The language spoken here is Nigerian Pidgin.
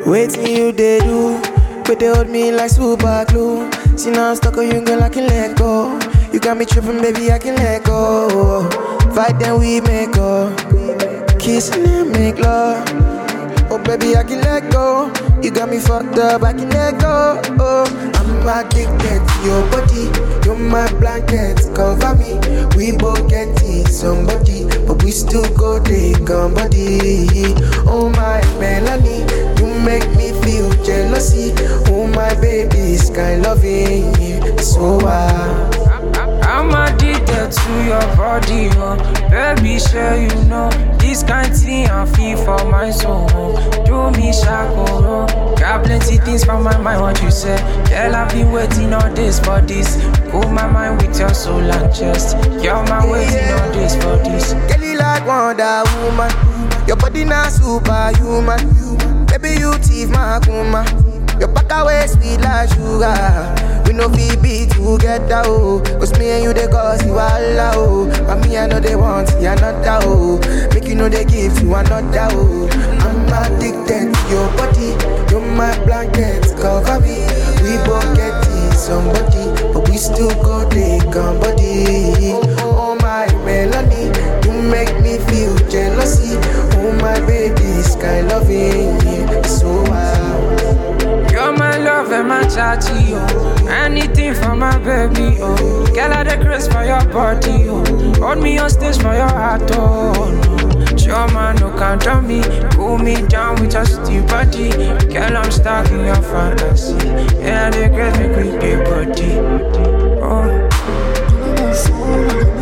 Waiting you they do, but they hold me like super glue. See now I'm stuck on you, girl, I can let go. You got me tripping, baby, I can let go. Fight then we make up, kiss and then make love. Oh baby, I can let go. You got me fucked up, I can let go. I'm addicted to your body. You're my blanket, cover me. We both get it, somebody, but we still go take somebody. Oh my Melanie, you make me feel jealousy. Oh my baby, sky loving you. So I'm addicted to your body, oh. Baby, sure you know this kind thing I feel for my soul. Do me shako, got plenty things from my mind, what you say. Girl, I've been waiting all this for this. Cool my mind with your soul and chest. You're my waiting all this for this. Girl, you like Wonder Woman. Your body not superhuman. Baby, you thief my kuma. Your back away sweet like sugar. We no be together, oh. Cause me and you, they cause you all, oh. And me, I know they want you another, oh. Make you know they give you another, oh. I'm addicted to your body. You're my blanket, cover me. We both get it, somebody, but we still go take somebody. Oh my Melanie, you make me feel jealousy. Oh my baby, sky loving you. So you're my love and my chatty, oh. Anything for my baby, oh. Girl, I the grace for your body, oh. Hold me on stage for your heart, oh. No. Sure man, no count on me. Cool me down with your steam body. Girl, I'm stuck in your fantasy. Yeah, the grace make me pay body, oh.